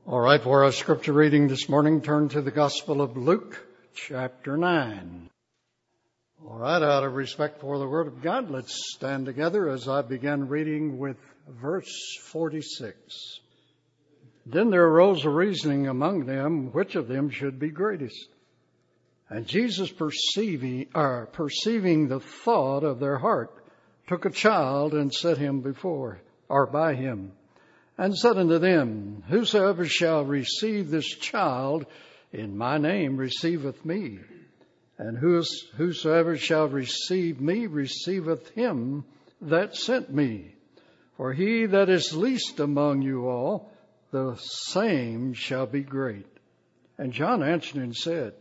All right, for our scripture reading this morning, turn to the Gospel of Luke, chapter 9. All right, out of respect for the Word of God, let's stand together as I begin reading with verse 46. Then there arose a reasoning among them, which of them should be greatest. And Jesus, perceiving the thought of their heart, took a child and set him by him, and said unto them, Whosoever shall receive this child in my name receiveth me. And whosoever shall receive me receiveth him that sent me. For he that is least among you all, the same shall be great. And John answered and said,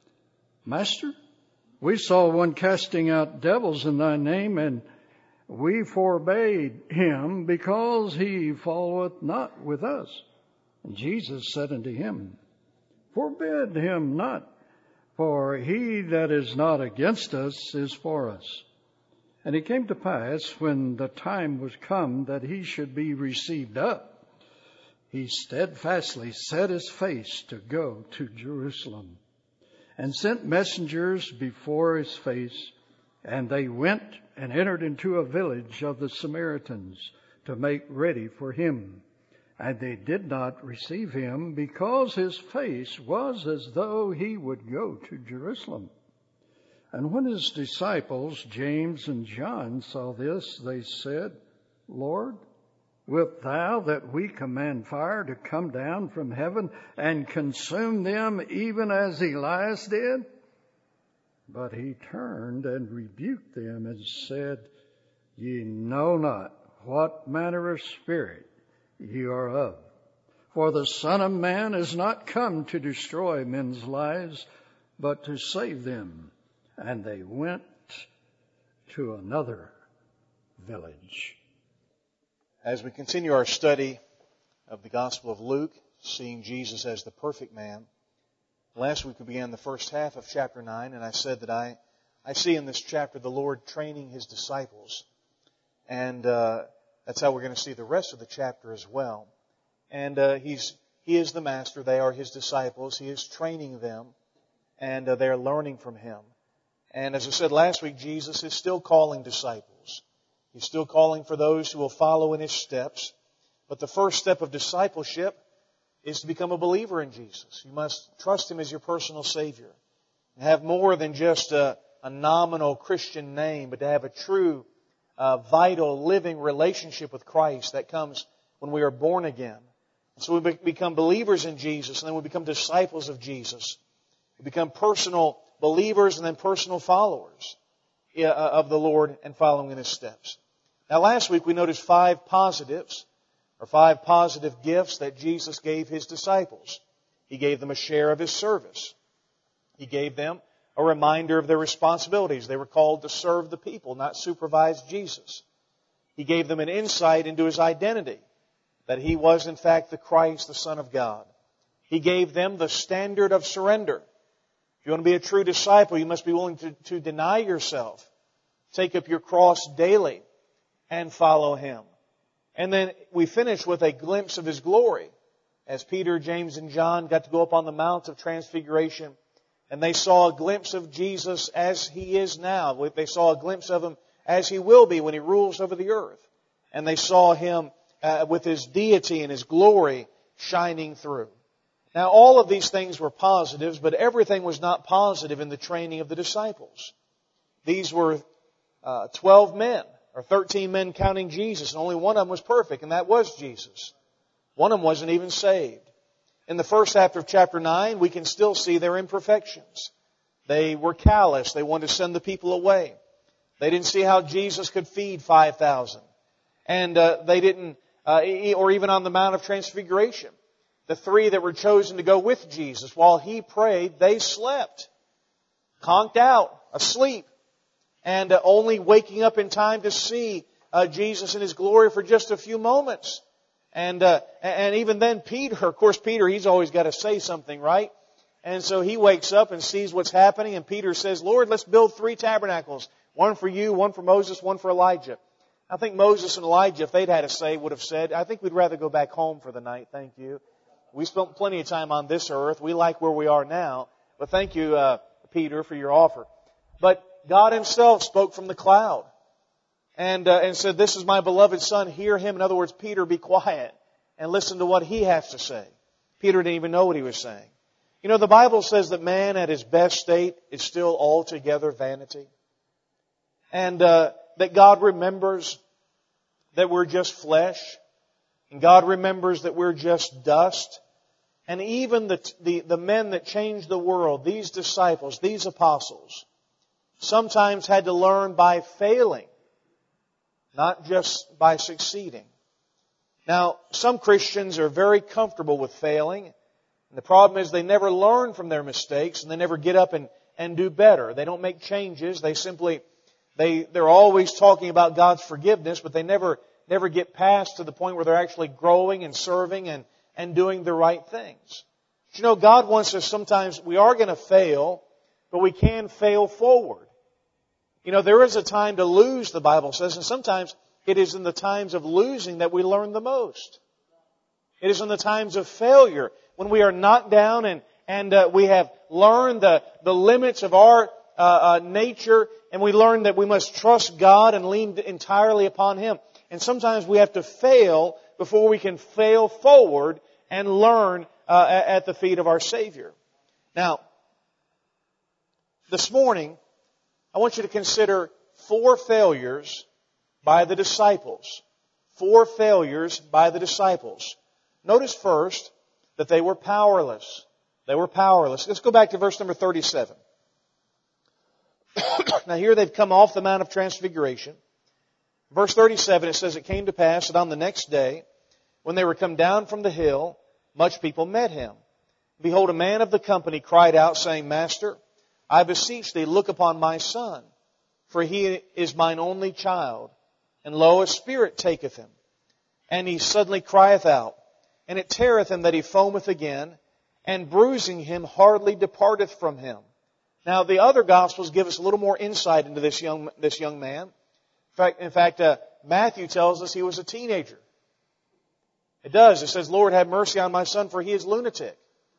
Master, we saw one casting out devils in thy name, and we forbade him, because he followeth not with us. And Jesus said unto him, Forbid him not, for he that is not against us is for us. And it came to pass, when the time was come that he should be received up, he steadfastly set his face to go to Jerusalem, and sent messengers before his face, and they went and entered into a village of the Samaritans to make ready for him. And they did not receive him, because his face was as though he would go to Jerusalem. And when his disciples, James and John, saw this, they said, Lord, wilt thou that we command fire to come down from heaven and consume them, even as Elias did? But he turned and rebuked them and said, Ye know not what manner of spirit ye are of. For the Son of Man is not come to destroy men's lives, but to save them. And they went to another village. As we continue our study of the Gospel of Luke, seeing Jesus as the perfect man, last week we began the first half of chapter 9, and I said that I see in this chapter the Lord training His disciples. And that's how we're going to see the rest of the chapter as well. And He is the Master. They are His disciples. He is training them, and they are learning from Him. And as I said last week, Jesus is still calling disciples. He's still calling for those who will follow in His steps. But the first step of discipleship is to become a believer in Jesus. You must trust Him as your personal Savior. And have more than just a nominal Christian name, but to have a true, vital, living relationship with Christ that comes when we are born again. And so we become believers in Jesus, and then we become disciples of Jesus. We become personal believers and then personal followers of the Lord and following in His steps. Now last week we noticed 5 positives, or 5 positive gifts that Jesus gave His disciples. He gave them a share of His service. He gave them a reminder of their responsibilities. They were called to serve the people, not supervise Jesus. He gave them an insight into His identity, that He was in fact the Christ, the Son of God. He gave them the standard of surrender. If you want to be a true disciple, you must be willing to deny yourself, take up your cross daily, and follow Him. And then we finish with a glimpse of His glory, as Peter, James, and John got to go up on the Mount of Transfiguration, and they saw a glimpse of Jesus as He is now. They saw a glimpse of Him as He will be when He rules over the earth. And they saw Him with His deity and His glory shining through. Now, all of these things were positives, but everything was not positive in the training of the disciples. These were 12 men, or 13 men counting Jesus, and only one of them was perfect, and that was Jesus. One of them wasn't even saved. In the first half of chapter 9, we can still see their imperfections. They were callous. They wanted to send the people away. They didn't see how Jesus could feed 5,000. And they didn't, or even on the Mount of Transfiguration. The 3 that were chosen to go with Jesus, while He prayed, they slept, conked out, asleep, and only waking up in time to see Jesus in His glory for just a few moments. And even then Peter, of course Peter, he's always got to say something, right? And so he wakes up and sees what's happening, and Peter says, Lord, let's build 3 tabernacles. One for you, one for Moses, one for Elijah. I think Moses and Elijah, if they'd had a say, would have said, I think we'd rather go back home for the night, thank you. We spent plenty of time on this earth. We like where we are now. But thank you, Peter, for your offer. But God Himself spoke from the cloud and said, "This is my beloved Son, hear Him." In other words, Peter, be quiet and listen to what He has to say. Peter didn't even know what he was saying. You know, the Bible says that man at his best state is still altogether vanity. And that God remembers that we're just flesh. And God remembers that we're just dust. And even the men that changed the world, these disciples, these apostles, sometimes had to learn by failing, not just by succeeding. Now, some Christians are very comfortable with failing. And the problem is they never learn from their mistakes and they never get up and do better. They don't make changes. They're always talking about God's forgiveness, but they never get past to the point where they're actually growing and serving and doing the right things. But you know, God wants us sometimes, we are going to fail, but we can fail forward. You know, there is a time to lose, the Bible says, and sometimes it is in the times of losing that we learn the most. It is in the times of failure, when we are knocked down and we have learned the limits of our nature, and we learn that we must trust God and lean entirely upon Him. And sometimes we have to fail before we can fail forward and learn at the feet of our Savior. Now, this morning, I want you to consider 4 failures by the disciples. 4 failures by the disciples. Notice first that they were powerless. They were powerless. Let's go back to verse number 37. Now here they've come off the Mount of Transfiguration. Verse 37, it says, "It came to pass that on the next day, when they were come down from the hill, much people met Him. Behold, a man of the company cried out, saying, Master, I beseech Thee, look upon my son, for he is mine only child. And lo, a spirit taketh him. And he suddenly crieth out, and it teareth him that he foameth again, and bruising him hardly departeth from him." Now, the other Gospels give us a little more insight into this young man. In fact, Matthew tells us he was a teenager. It does. It says, "Lord, have mercy on my son, for he is lunatic."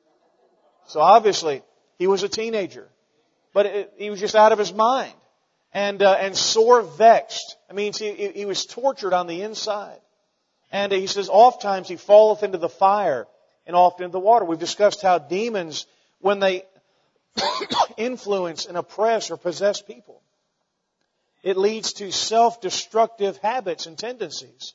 So obviously, he was a teenager. But he was just out of his mind. And sore vexed. I mean, he was tortured on the inside. And he says, "Oftentimes he falleth into the fire, and often into the water." We've discussed how demons, when they influence and oppress or possess people, it leads to self-destructive habits and tendencies.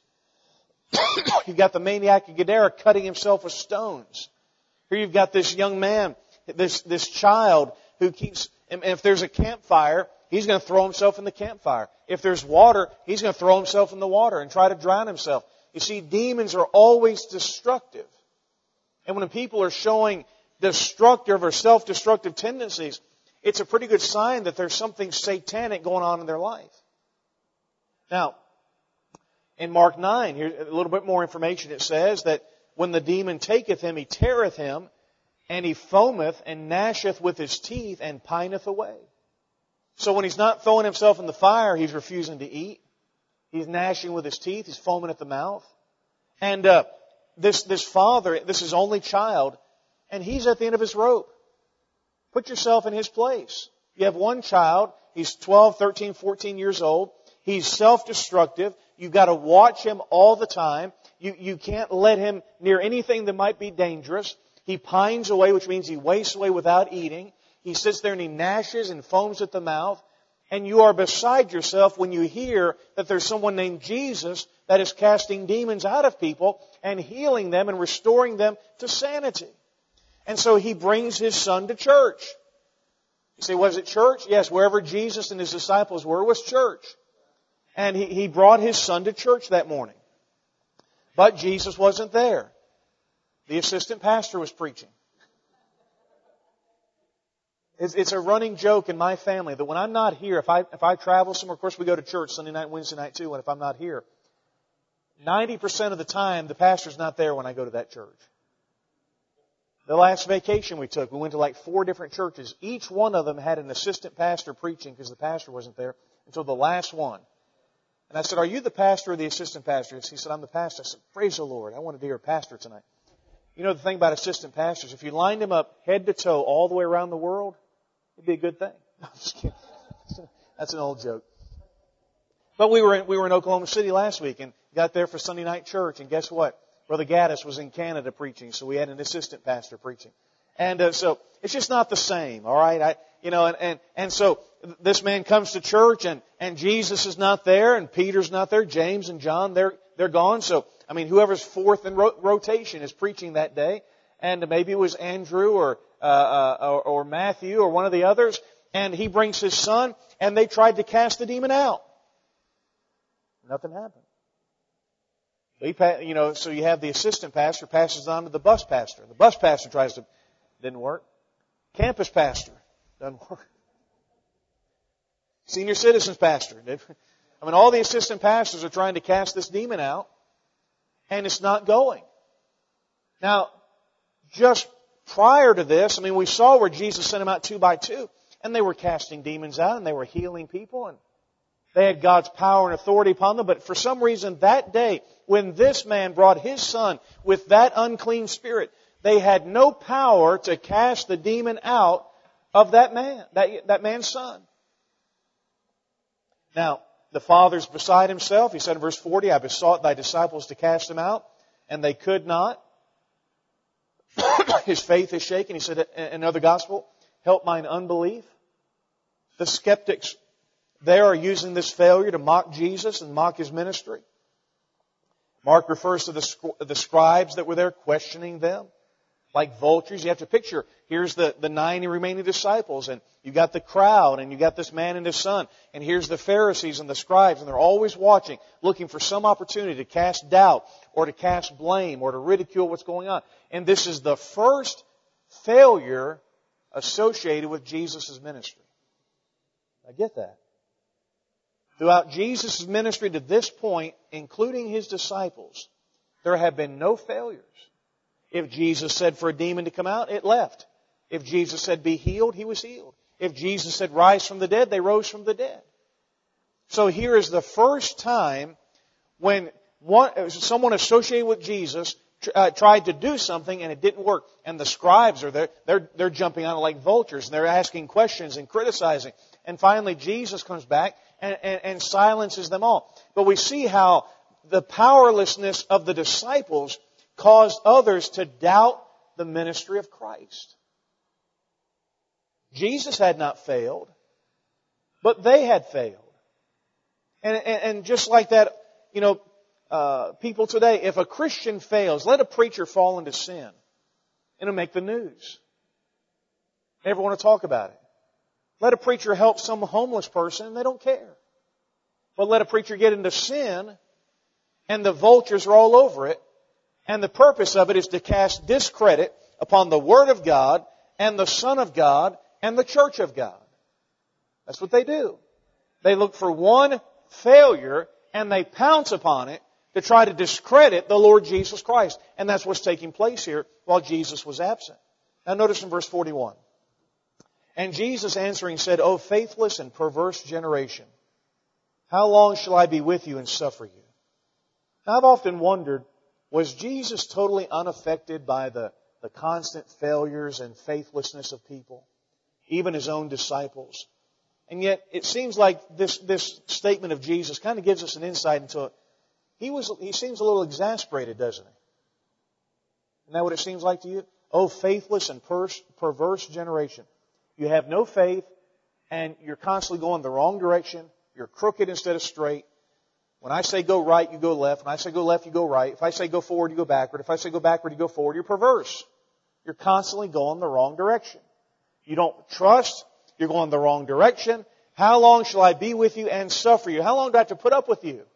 You've got the maniac of Gadara cutting himself with stones. Here you've got this young man, this child who keeps, and if there's a campfire, he's going to throw himself in the campfire. If there's water, he's going to throw himself in the water and try to drown himself. You see, demons are always destructive. And when people are showing destructive or self-destructive tendencies, it's a pretty good sign that there's something satanic going on in their life. Now, in Mark 9, here's a little bit more information. It says that when the demon taketh him, he teareth him, and he foameth and gnasheth with his teeth and pineth away. So when he's not throwing himself in the fire, he's refusing to eat. He's gnashing with his teeth. He's foaming at the mouth. And this father, this is his only child, and he's at the end of his rope. Put yourself in his place. You have one child. He's 12, 13, 14 years old. He's self-destructive. You've got to watch him all the time. You can't let him near anything that might be dangerous. He pines away, which means he wastes away without eating. He sits there and he gnashes and foams at the mouth. And you are beside yourself when you hear that there's someone named Jesus that is casting demons out of people and healing them and restoring them to sanity. And so he brings his son to church. You say, was it church? Yes, wherever Jesus and his disciples were was church. And he brought his son to church that morning. But Jesus wasn't there. The assistant pastor was preaching. It's a running joke in my family that when I'm not here, if I travel somewhere, of course we go to church Sunday night, Wednesday night too, and if I'm not here, 90% of the time the pastor's not there when I go to that church. The last vacation we took, we went to like 4 different churches. Each one of them had an assistant pastor preaching because the pastor wasn't there until the last one. And I said, "Are you the pastor or the assistant pastor?" He said, "I'm the pastor." I said, "Praise the Lord. I wanted to hear a pastor tonight." You know the thing about assistant pastors, if you lined them up head to toe all the way around the world, it'd be a good thing. No, I'm just kidding. That's an old joke. But we were in Oklahoma City last week and got there for Sunday night church, and guess what? Brother Gaddis was in Canada preaching, so we had an assistant pastor preaching. And so it's just not the same, all right? And so this man comes to church and Jesus is not there and Peter's not there, James and John, they're gone. So, I mean, whoever's fourth in rotation is preaching that day. And maybe it was Andrew or Matthew or one of the others. And he brings his son and they tried to cast the demon out. Nothing happened. So you have the assistant pastor passes on to the bus pastor. The bus pastor didn't work. Campus pastor, doesn't work. Senior citizens pastor. I mean, all the assistant pastors are trying to cast this demon out, and it's not going. Now, just prior to this, I mean, we saw where Jesus sent them out 2 by 2, and they were casting demons out, and they were healing people, and they had God's power and authority upon them. But for some reason, that day, when this man brought his son with that unclean spirit, they had no power to cast the demon out of that man, that man's son. Now, the father's beside himself. He said in verse 40, I besought thy disciples to cast him out, and they could not. His faith is shaken. He said in another gospel, help mine unbelief. The skeptics there are using this failure to mock Jesus and mock His ministry. Mark refers to the scribes that were there questioning them. Like vultures, you have to picture, here's the 90 remaining disciples, and you got the crowd, and you got this man and his son, and here's the Pharisees and the scribes, and they're always watching, looking for some opportunity to cast doubt, or to cast blame, or to ridicule what's going on. And this is the first failure associated with Jesus' ministry. I get that. Throughout Jesus' ministry to this point, including His disciples, there have been no failures. If Jesus said for a demon to come out, it left. If Jesus said be healed, He was healed. If Jesus said rise from the dead, they rose from the dead. So here is the first time when someone associated with Jesus tried to do something and it didn't work. And the scribes are there. They're jumping on it like vultures. And they're asking questions and criticizing. And finally Jesus comes back and silences them all. But we see how the powerlessness of the disciples caused others to doubt the ministry of Christ. Jesus had not failed, but they had failed. And just like that, people today, if a Christian fails, let a preacher fall into sin. It'll make the news. Never want to talk about it. Let a preacher help some homeless person, and they don't care. But let a preacher get into sin, and the vultures are all over it. And the purpose of it is to cast discredit upon the Word of God and the Son of God and the Church of God. That's what they do. They look for one failure and they pounce upon it to try to discredit the Lord Jesus Christ. And that's what's taking place here while Jesus was absent. Now notice in verse 41. And Jesus answering said, O faithless and perverse generation, how long shall I be with you and suffer you? Now I've often wondered, was Jesus totally unaffected by the constant failures and faithlessness of people? Even His own disciples. And yet, it seems like this statement of Jesus kind of gives us an insight into it. He seems a little exasperated, doesn't he? Isn't that what it seems like to you? Oh, faithless and perverse generation. You have no faith, and you're constantly going the wrong direction. You're crooked instead of straight. When I say go right, you go left. When I say go left, you go right. If I say go forward, you go backward. If I say go backward, you go forward. You're perverse. You're constantly going the wrong direction. You don't trust. You're going the wrong direction. How long shall I be with you and suffer you? How long do I have to put up with you?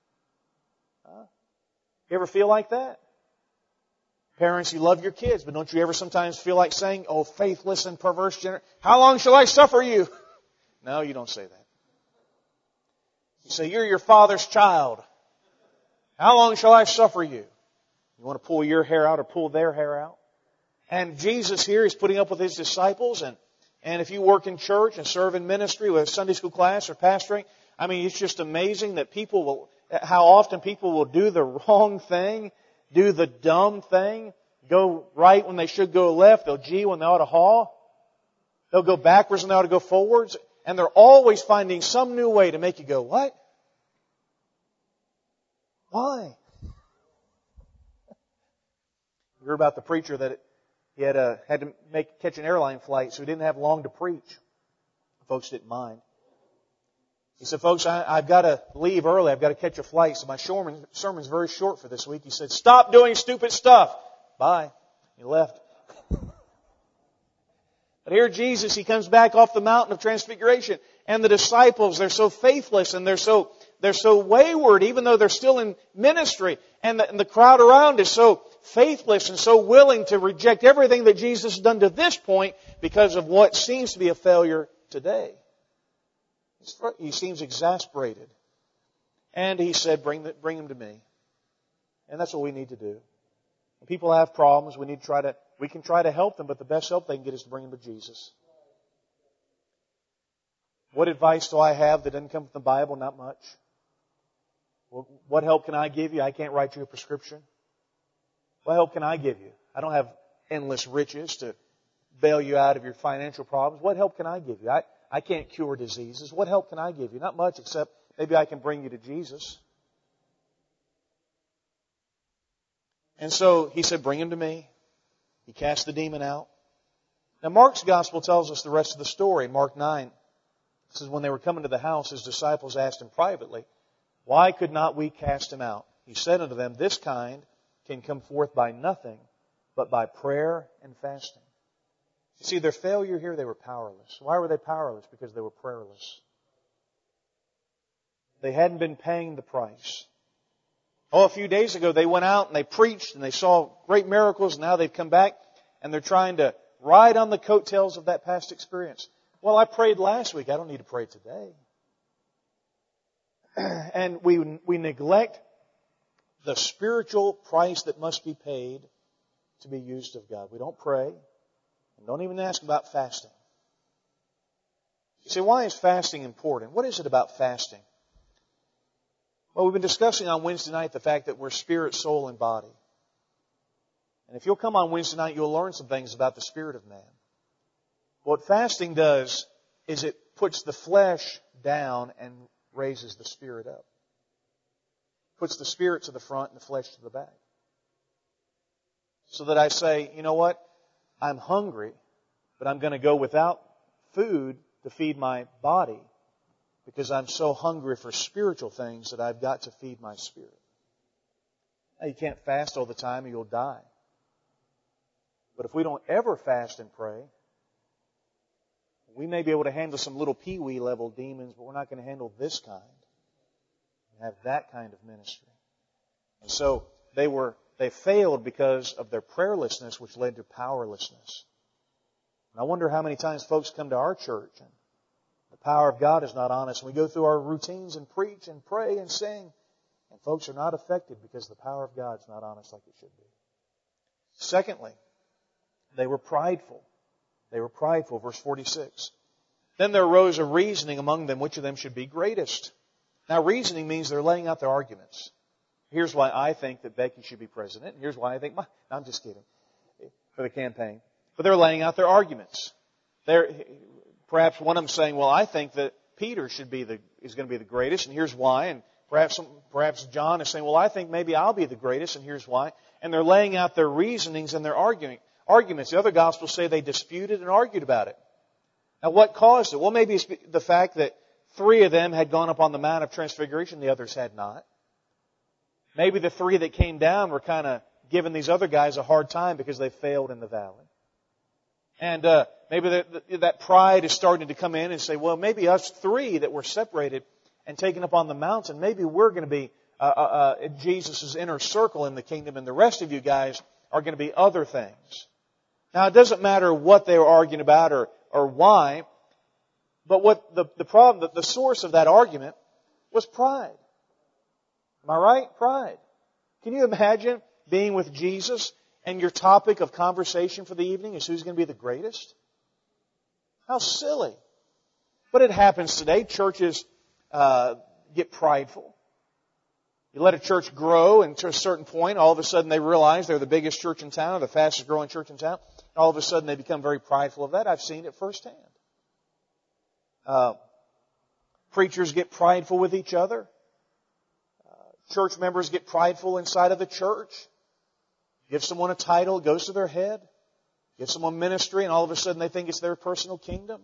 You ever feel like that? Parents, you love your kids, but don't you ever sometimes feel like saying, oh, faithless and perverse generation, how long shall I suffer you? No, you don't say that. You say, you're your father's child. How long shall I suffer you? You want to pull your hair out or pull their hair out? And Jesus here is putting up with His disciples. And if you work in church and serve in ministry with a Sunday school class or pastoring, I mean, it's just amazing that how often people will do the wrong thing, do the dumb thing, go right when they should go left. They'll gee when they ought to haw. They'll go backwards when they ought to go forwards. And they're always finding some new way to make you go, what? Why? You heard about the preacher that he had to catch an airline flight, so he didn't have long to preach. Folks didn't mind. He said, folks, I've got to leave early. I've got to catch a flight, so my sermon's very short for this week. He said, stop doing stupid stuff. Bye. He left. But here Jesus, He comes back off the mountain of transfiguration. And the disciples, they're so faithless and they're so wayward, even though they're still in ministry. And the crowd around is so faithless and so willing to reject everything that Jesus has done to this point because of what seems to be a failure today. He seems exasperated. And He said, bring him to me. And that's what we need to do. When people have problems, we can try to help them, but the best help they can get is to bring them to Jesus. What advice do I have that doesn't come from the Bible? Not much. What help can I give you? I can't write you a prescription. What help can I give you? I don't have endless riches to bail you out of your financial problems. What help can I give you? I can't cure diseases. What help can I give you? Not much, except maybe I can bring you to Jesus. And so He said, bring him to me. He cast the demon out. Now Mark's Gospel tells us the rest of the story. Mark 9 says, when they were coming to the house, His disciples asked Him privately, why could not we cast him out? He said unto them, this kind can come forth by nothing but by prayer and fasting. You see, their failure here, they were powerless. Why were they powerless? Because they were prayerless. They hadn't been paying the price. A few days ago they went out and they preached and they saw great miracles, and now they've come back and they're trying to ride on the coattails of that past experience. Well, I prayed last week. I don't need to pray today. And we neglect the spiritual price that must be paid to be used of God. We don't pray and don't even ask about fasting. You say, why is fasting important? What is it about fasting? Well, we've been discussing on Wednesday night the fact that we're spirit, soul, and body. And if you'll come on Wednesday night, you'll learn some things about the spirit of man. What fasting does is it puts the flesh down and raises the spirit up. Puts the spirit to the front and the flesh to the back. So that I say, you know what? I'm hungry, but I'm going to go without food to feed my body because I'm so hungry for spiritual things that I've got to feed my spirit. Now, you can't fast all the time or you'll die. But if we don't ever fast and pray, we may be able to handle some little pee-wee level demons, but we're not going to handle this kind and have that kind of ministry. And so they failed because of their prayerlessness, which led to powerlessness. And I wonder how many times folks come to our church and the power of God is not on us. We go through our routines and preach and pray and sing, and folks are not affected because the power of God is not on us like it should be. Secondly, they were prideful. They were prideful. Verse 46. Then there arose a reasoning among them which of them should be greatest. Now reasoning means they're laying out their arguments. Here's why I think that Becky should be president. And here's why I think I'm just kidding. For the campaign. But they're laying out their arguments. Perhaps one of them saying, well, I think that Peter is going to be the greatest, and here's why. And perhaps John is saying, well, I think maybe I'll be the greatest, and here's why. And they're laying out their reasonings and their arguments. The other Gospels say they disputed and argued about it. Now, what caused it? Well, maybe it's the fact that 3 of them had gone up on the Mount of Transfiguration, the others had not. Maybe the 3 that came down were kind of giving these other guys a hard time because they failed in the valley. And maybe that pride is starting to come in and say, well, maybe us 3 that were separated and taken up on the mountain, maybe we're going to be Jesus' inner circle in the kingdom, and the rest of you guys are going to be other things. Now, it doesn't matter what they were arguing about or why, but what the problem, the source of that argument was pride. Am I right? Pride. Can you imagine being with Jesus and your topic of conversation for the evening is who's going to be the greatest? How silly. But it happens today. Churches get prideful. You let a church grow, and to a certain point, all of a sudden they realize they're the biggest church in town, or the fastest growing church in town. And all of a sudden they become very prideful of that. I've seen it firsthand. Preachers get prideful with each other. Church members get prideful inside of the church. Give someone a title, it goes to their head. Give someone ministry, and all of a sudden they think it's their personal kingdom.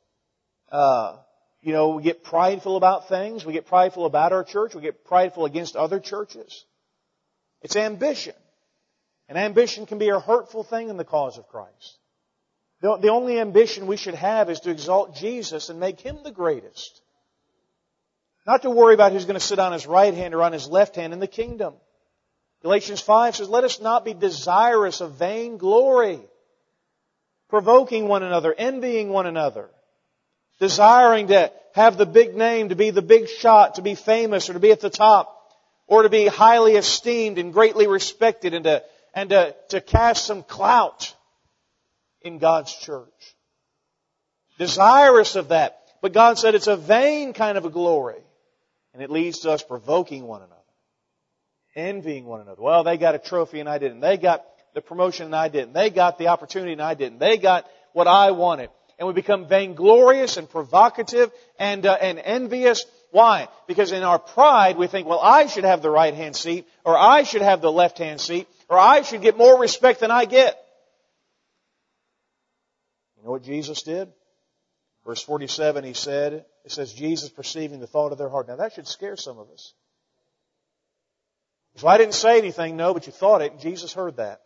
We get prideful about things. We get prideful about our church. We get prideful against other churches. It's ambition. And ambition can be a hurtful thing in the cause of Christ. The only ambition we should have is to exalt Jesus and make Him the greatest. Not to worry about who's going to sit on His right hand or on His left hand in the kingdom. Galatians 5 says, let us not be desirous of vain glory, provoking one another, envying one another, desiring to have the big name, to be the big shot, to be famous or to be at the top, or to be highly esteemed and greatly respected and to cast some clout in God's church. Desirous of that. But God said it's a vain kind of a glory. And it leads to us provoking one another. Envying one another. Well, they got a trophy and I didn't. They got the promotion and I didn't. They got the opportunity and I didn't. They got what I wanted. And we become vainglorious and provocative and envious. Why? Because in our pride we think, well, I should have the right-hand seat, or I should have the left-hand seat, or I should get more respect than I get. You know what Jesus did? Verse 47, it says, Jesus perceiving the thought of their heart. Now that should scare some of us. So I didn't say anything, no, but you thought it, and Jesus heard that.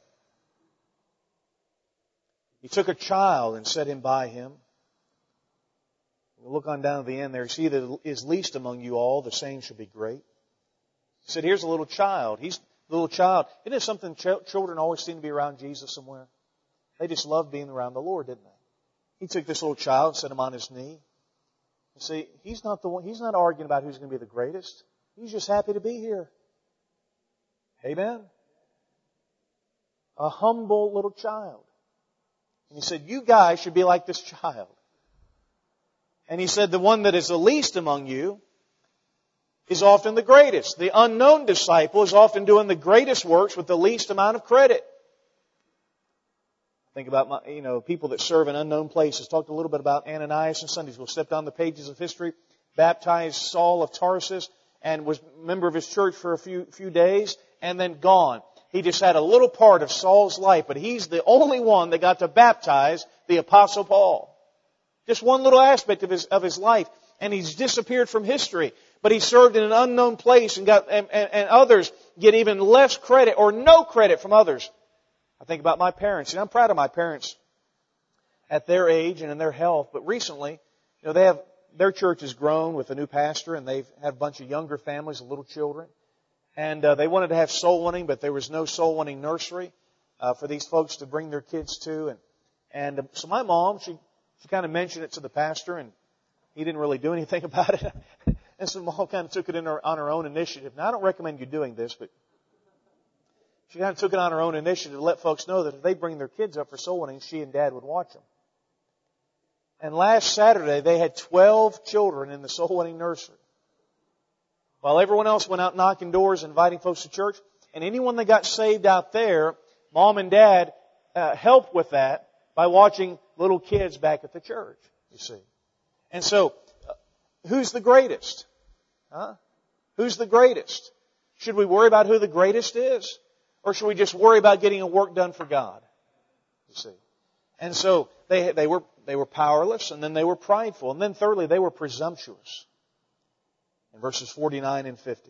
He took a child and set him by him. We'll look on down to the end there. He that is least among you all, the same shall be great. He said, here's a little child. He's a little child. Isn't it something children always seem to be around Jesus somewhere? They just love being around the Lord, didn't they? He took this little child and set him on his knee. You see, he's not arguing about who's going to be the greatest. He's just happy to be here. Amen? A humble little child. And he said, you guys should be like this child. And he said, the one that is the least among you is often the greatest. The unknown disciple is often doing the greatest works with the least amount of credit. Think about people that serve in unknown places. Talked a little bit about Ananias in Sunday school. Stepped on the pages of history, baptized Saul of Tarsus, and was a member of his church for a few days, and then gone. He just had a little part of Saul's life, but he's the only one that got to baptize the Apostle Paul. Just one little aspect of his life, and he's disappeared from history. But he served in an unknown place and others get even less credit or no credit from others. I think about my parents, and I'm proud of my parents at their age and in their health. But recently, their church has grown with a new pastor, and they've had a bunch of younger families and little children. And they wanted to have soul winning, but there was no soul winning nursery for these folks to bring their kids to. And so my mom, she kind of mentioned it to the pastor, and he didn't really do anything about it. And so Mom kind of took it on her own initiative. Now, I don't recommend you doing this, but she kind of took it on her own initiative to let folks know that if they bring their kids up for soul winning, she and Dad would watch them. And last Saturday, they had 12 children in the soul winning nursery. While everyone else went out knocking doors, inviting folks to church, and anyone that got saved out there, Mom and Dad helped with that by watching little kids back at the church, you see. And so, who's the greatest? Huh? Who's the greatest? Should we worry about who the greatest is? Or should we just worry about getting a work done for God? You see. And so, they were powerless, and then they were prideful, and then thirdly, they were presumptuous. In verses 49 and 50.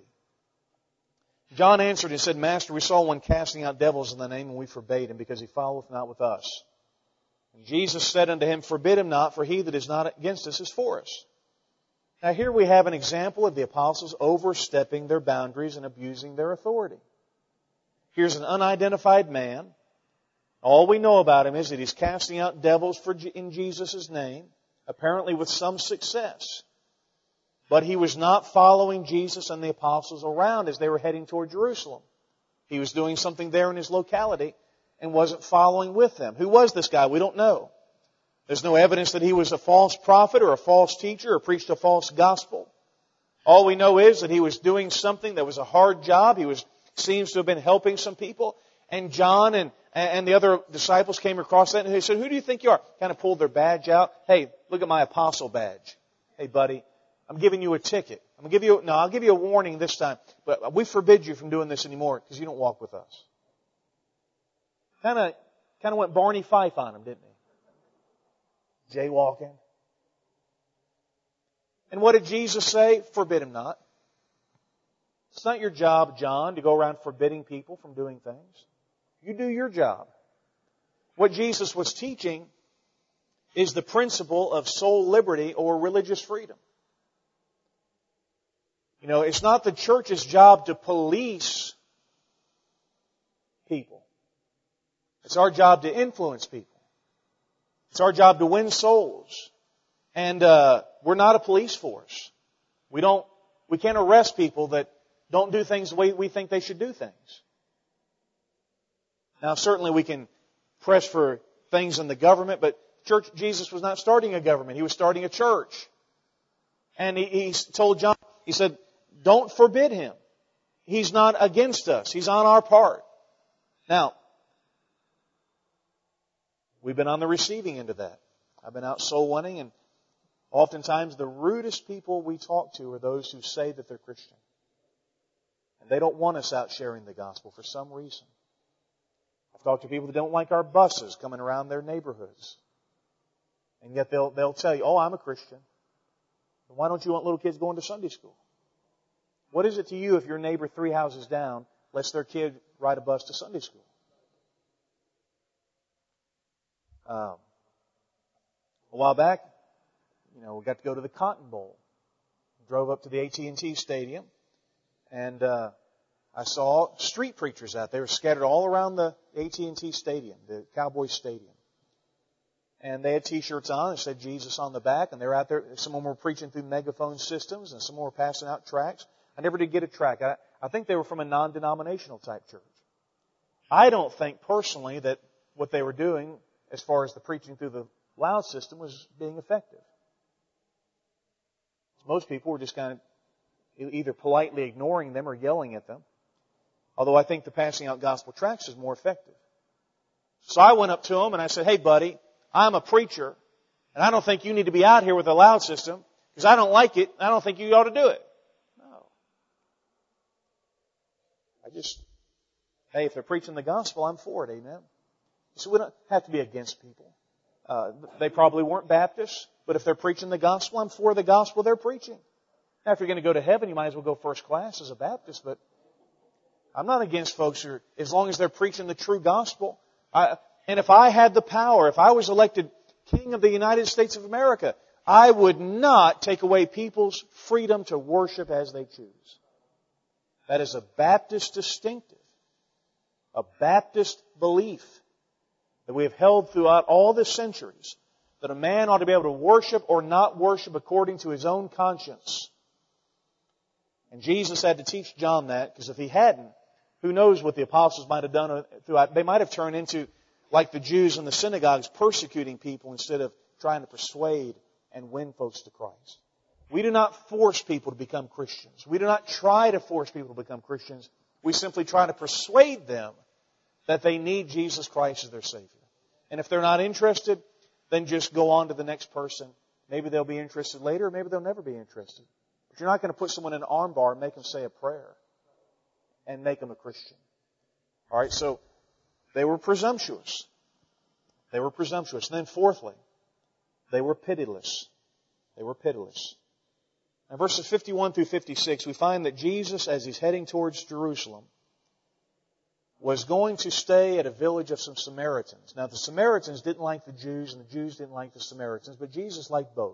John answered and said, Master, we saw one casting out devils in thy name, and we forbade him, because he followeth not with us. And Jesus said unto him, Forbid him not, for he that is not against us is for us. Now here we have an example of the apostles overstepping their boundaries and abusing their authority. Here's an unidentified man. All we know about him is that he's casting out devils in Jesus' name, apparently with some success. But he was not following Jesus and the apostles around as they were heading toward Jerusalem. He was doing something there in his locality and wasn't following with them. Who was this guy? We don't know. There's no evidence that he was a false prophet or a false teacher or preached a false gospel. All we know is that he was doing something that was a hard job. Seems to have been helping some people. And John and the other disciples came across that and they said, "Who do you think you are?" Kind of pulled their badge out. "Hey, look at my apostle badge. Hey, buddy, I'm giving you a ticket. I'll give you a warning this time. But we forbid you from doing this anymore because you don't walk with us." Kind of went Barney Fife on him, didn't he? Jaywalking. And what did Jesus say? Forbid him not. It's not your job, John, to go around forbidding people from doing things. You do your job. What Jesus was teaching is the principle of soul liberty or religious freedom. It's not the church's job to police people. It's our job to influence people. It's our job to win souls. And we're not a police force. We can't arrest people that don't do things the way we think they should do things. Now, certainly we can press for things in the government, but Jesus was not starting a government. He was starting a church. And he told John, he said, "Don't forbid him. He's not against us. He's on our part." Now, we've been on the receiving end of that. I've been out soul winning, and oftentimes the rudest people we talk to are those who say that they're Christian. And they don't want us out sharing the gospel for some reason. I've talked to people that don't like our buses coming around their neighborhoods. And yet they'll tell you, "Oh, I'm a Christian. Why don't you want little kids going to Sunday school?" What is it to you if your neighbor 3 houses down lets their kid ride a bus to Sunday school? A while back, we got to go to the Cotton Bowl. Drove up to the AT&T Stadium, and I saw street preachers out there scattered all around the AT&T Stadium, the Cowboys Stadium. And they had T-shirts on that said Jesus on the back, and they're out there. Some of them were preaching through megaphone systems, and some were passing out tracts. I never did get a tract. I think they were from a non-denominational type church. I don't think personally that what they were doing as far as the preaching through the loud system was being effective. Most people were just kind of either politely ignoring them or yelling at them. Although I think the passing out gospel tracts is more effective. So I went up to him and I said, "Hey buddy, I'm a preacher and I don't think you need to be out here with a loud system because I don't like it and I don't think you ought to do it." No. Hey, if they're preaching the gospel, I'm for it, amen. So we don't have to be against people. They probably weren't Baptists, but if they're preaching the gospel, I'm for the gospel they're preaching. Now, if you're going to go to heaven, you might as well go first class as a Baptist, but I'm not against folks who, as long as they're preaching the true gospel. And if I had the power, if I was elected King of the United States of America, I would not take away people's freedom to worship as they choose. That is a Baptist distinctive, a Baptist belief that we have held throughout all the centuries, that a man ought to be able to worship or not worship according to his own conscience. And Jesus had to teach John that, because if he hadn't, who knows what the apostles might have done throughout. They might have turned into, like the Jews in the synagogues, persecuting people instead of trying to persuade and win folks to Christ. We do not force people to become Christians. We do not try to force people to become Christians. We simply try to persuade them that they need Jesus Christ as their Savior. And if they're not interested, then just go on to the next person. Maybe they'll be interested later, or maybe they'll never be interested. But you're not going to put someone in an arm bar and make them say a prayer and make them a Christian. All right, so they were presumptuous. They were presumptuous. And then fourthly, they were pitiless. They were pitiless. In verses 51 through 56, we find that Jesus, as he's heading towards Jerusalem, was going to stay at a village of some Samaritans. Now, the Samaritans didn't like the Jews, and the Jews didn't like the Samaritans, but Jesus liked both.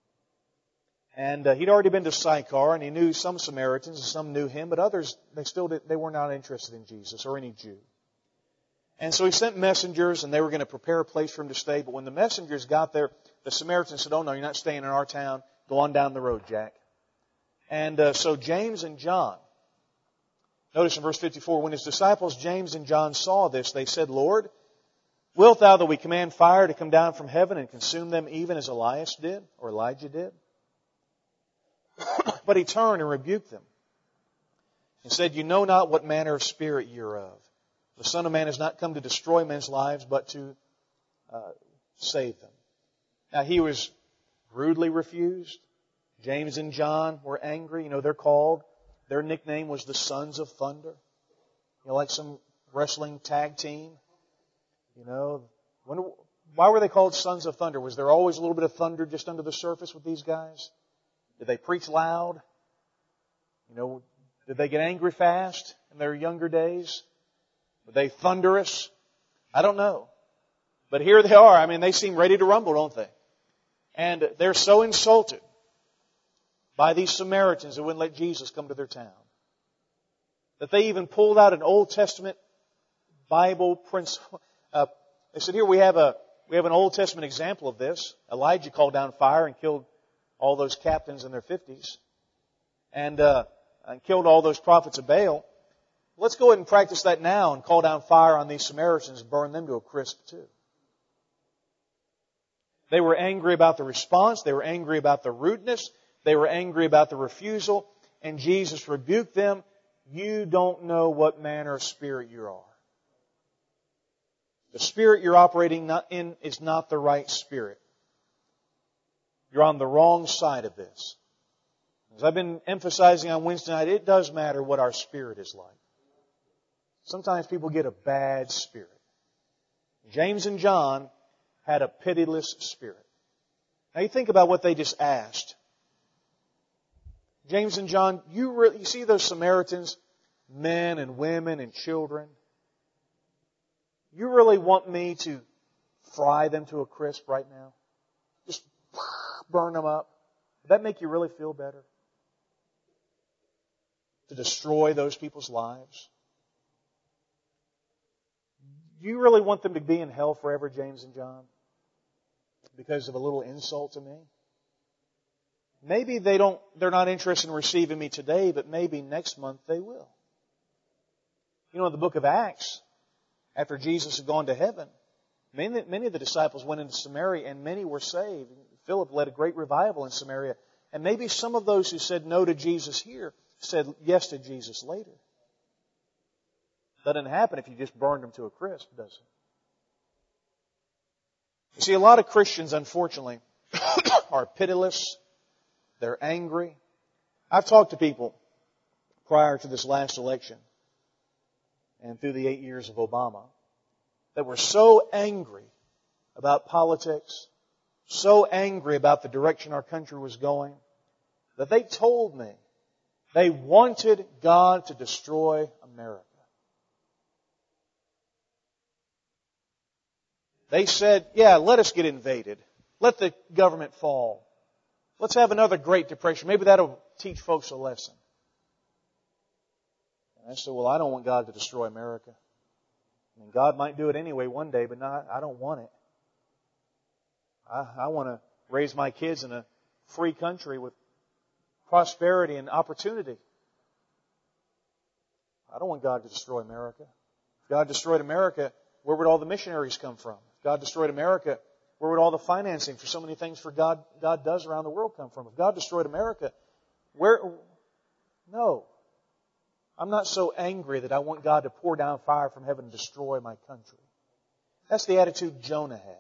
And he'd already been to Sychar, and he knew some Samaritans, and some knew him, but others, they were not interested in Jesus or any Jew. And so he sent messengers, and they were going to prepare a place for him to stay. But when the messengers got there, the Samaritans said, "Oh, no, you're not staying in our town. Go on down the road, Jack." And so James and John, notice in verse 54, when his disciples James and John saw this, they said, "Lord, wilt thou that we command fire to come down from heaven and consume them even as Elijah did?" But He turned and rebuked them and said, "You know not what manner of spirit you are of. The Son of Man has not come to destroy men's lives, but to save them." Now He was rudely refused. James and John were angry. You know, their nickname was the Sons of Thunder. You know, like some wrestling tag team. You know, why were they called Sons of Thunder? Was there always a little bit of thunder just under the surface with these guys? Did they preach loud? You know, did they get angry fast in their younger days? Were they thunderous? I don't know. But here they are. I mean, they seem ready to rumble, don't they? And they're so insulted by these Samaritans who wouldn't let Jesus come to their town that they even pulled out an Old Testament Bible principle. They said, here we have an Old Testament example of this. Elijah called down fire and killed all those captains in their 50s and killed all those prophets of Baal. Let's go ahead and practice that now and call down fire on these Samaritans and burn them to a crisp too. They were angry about the response. They were angry about the rudeness. They were angry about the refusal. And Jesus rebuked them. You don't know what manner of spirit you are. The spirit you're operating in is not the right spirit. You're on the wrong side of this. As I've been emphasizing on Wednesday night, it does matter what our spirit is like. Sometimes people get a bad spirit. James and John had a pitiless spirit. Now you think about what they just asked. James and John, you see those Samaritans, men and women and children? You really want me to fry them to a crisp right now? Just burn them up? Would that make you really feel better? To destroy those people's lives? Do you really want them to be in hell forever, James and John? Because of a little insult to me? Maybe they're not interested in receiving me today, but maybe next month they will. You know, in the book of Acts, after Jesus had gone to heaven, many of the disciples went into Samaria and many were saved. Philip led a great revival in Samaria. And maybe some of those who said no to Jesus here said yes to Jesus later. That doesn't happen if you just burned them to a crisp, does it? You see, a lot of Christians, unfortunately, are pitiless. They're angry. I've talked to people prior to this last election and through the 8 years of Obama that were so angry about politics, so angry about the direction our country was going, that they told me they wanted God to destroy America. They said, yeah, let us get invaded. Let the government fall. Let's have another Great Depression. Maybe that'll teach folks a lesson. And I said, well, I don't want God to destroy America. I mean, God might do it anyway one day, but I don't want it. I want to raise my kids in a free country with prosperity and opportunity. I don't want God to destroy America. If God destroyed America, where would all the missionaries come from? If God destroyed America, where would all the financing for so many things for God does around the world come from? If God destroyed America, no. I'm not so angry that I want God to pour down fire from heaven and destroy my country. That's the attitude Jonah had.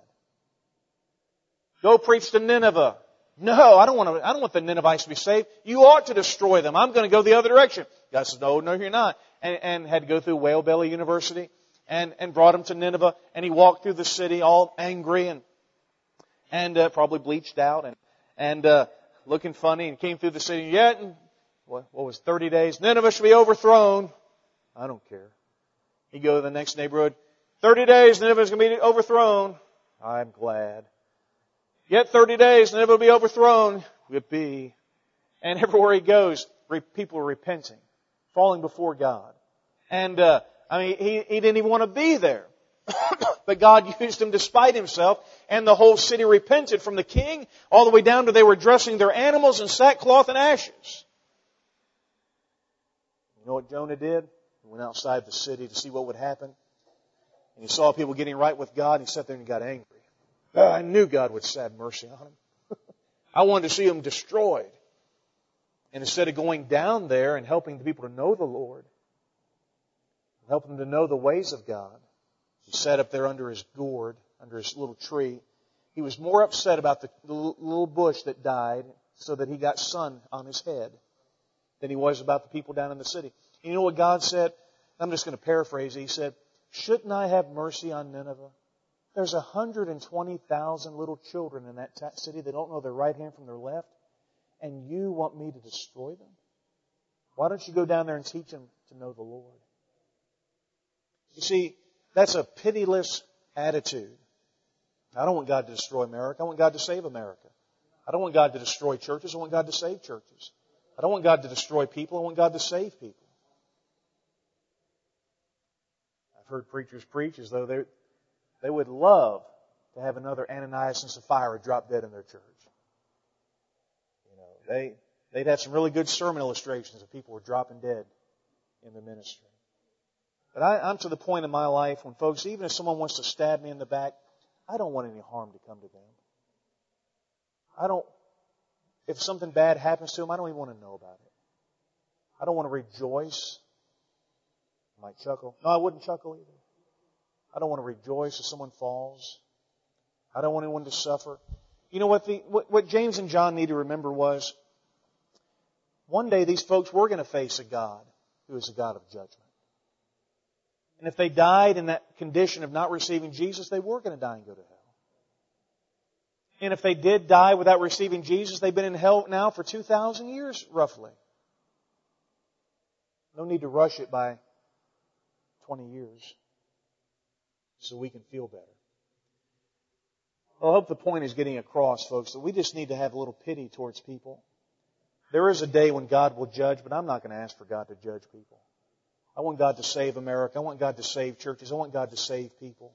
Go preach to Nineveh. No, I don't want the Ninevites to be saved. You ought to destroy them. I'm going to go the other direction. God says, no, you're not. And had to go through Whale Belly University and brought him to Nineveh. And he walked through the city all angry and probably bleached out and looking funny and came through the city. Yet, what was 30 days? Nineveh should be overthrown. I don't care. He go to the next neighborhood. 30 days, Nineveh's going to be overthrown. I'm glad. Yet 30 days, Nineveh will be overthrown. Yippee. And everywhere he goes, people are repenting, falling before God. And, he didn't even want to be there. But God used him despite himself, and the whole city repented from the king all the way down to they were dressing their animals in sackcloth and ashes. You know what Jonah did? He went outside the city to see what would happen. And he saw people getting right with God, and he sat there and he got angry. I knew God would have mercy on him. I wanted to see him destroyed. And instead of going down there and helping the people to know the Lord, helping them to know the ways of God, he sat up there under his gourd, under his little tree. He was more upset about the little bush that died so that he got sun on his head than he was about the people down in the city. You know what God said? I'm just going to paraphrase it. He said, shouldn't I have mercy on Nineveh? There's 120,000 little children in that city that don't know their right hand from their left. And you want me to destroy them? Why don't you go down there and teach them to know the Lord? You see, that's a pitiless attitude. I don't want God to destroy America. I want God to save America. I don't want God to destroy churches. I want God to save churches. I don't want God to destroy people. I want God to save people. I've heard preachers preach as though they would love to have another Ananias and Sapphira drop dead in their church. You know, they'd have some really good sermon illustrations of people who were dropping dead in the ministry. But I'm to the point in my life when folks, even if someone wants to stab me in the back, I don't want any harm to come to them. If something bad happens to them, I don't even want to know about it. I don't want to rejoice. I might chuckle. No, I wouldn't chuckle either. I don't want to rejoice if someone falls. I don't want anyone to suffer. You know what James and John need to remember was, one day these folks were going to face a God who is a God of judgment. And if they died in that condition of not receiving Jesus, they were going to die and go to hell. And if they did die without receiving Jesus, they've been in hell now for 2,000 years, roughly. No need to rush it by 20 years so we can feel better. Well, I hope the point is getting across, folks, that we just need to have a little pity towards people. There is a day when God will judge, but I'm not going to ask for God to judge people. I want God to save America. I want God to save churches. I want God to save people.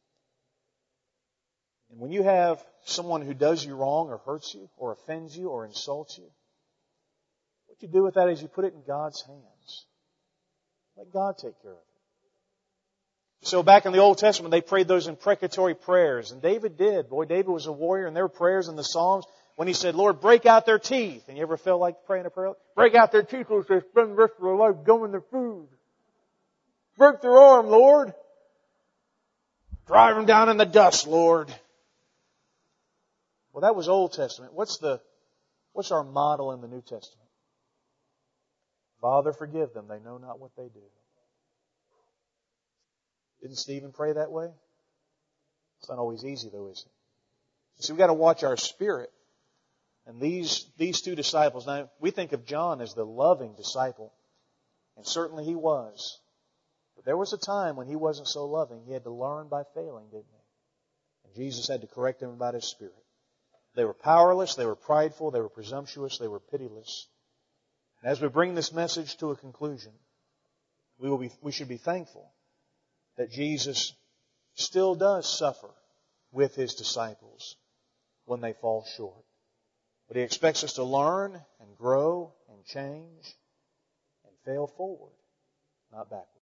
And when you have someone who does you wrong or hurts you or offends you or insults you, what you do with that is you put it in God's hands. Let God take care of it. So back in the Old Testament, they prayed those imprecatory prayers. And David did. Boy, David was a warrior, and there were prayers in the Psalms when he said, Lord, break out their teeth. And you ever felt like praying a prayer? Break out their teeth, Lord, so they spend the rest of their life gumming their food. Break their arm, Lord. Drive them down in the dust, Lord. Well, that was Old Testament. What's our model in the New Testament? Father, forgive them. They know not what they do. Didn't Stephen pray that way? It's not always easy, though, is it? See, we've got to watch our spirit. And these two disciples, now we think of John as the loving disciple, and certainly he was. But there was a time when he wasn't so loving. He had to learn by failing, didn't he? And Jesus had to correct him about his spirit. They were powerless, they were prideful, they were presumptuous, they were pitiless. And as we bring this message to a conclusion, we should be thankful that Jesus still does suffer with His disciples when they fall short. But He expects us to learn and grow and change and fail forward, not backward.